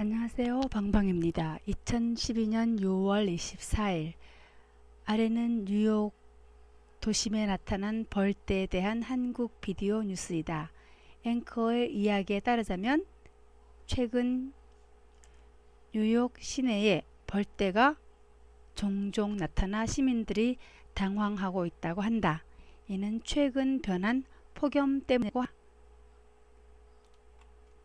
안녕하세요. 방방입니다. 2012년 6월 24일 아래는 뉴욕 도심에 나타난 벌떼에 대한 한국 비디오 뉴스이다. 앵커의 이야기에 따르자면 최근 뉴욕 시내에 벌떼가 종종 나타나 시민들이 당황하고 있다고 한다. 이는 최근 변한 폭염 때문이고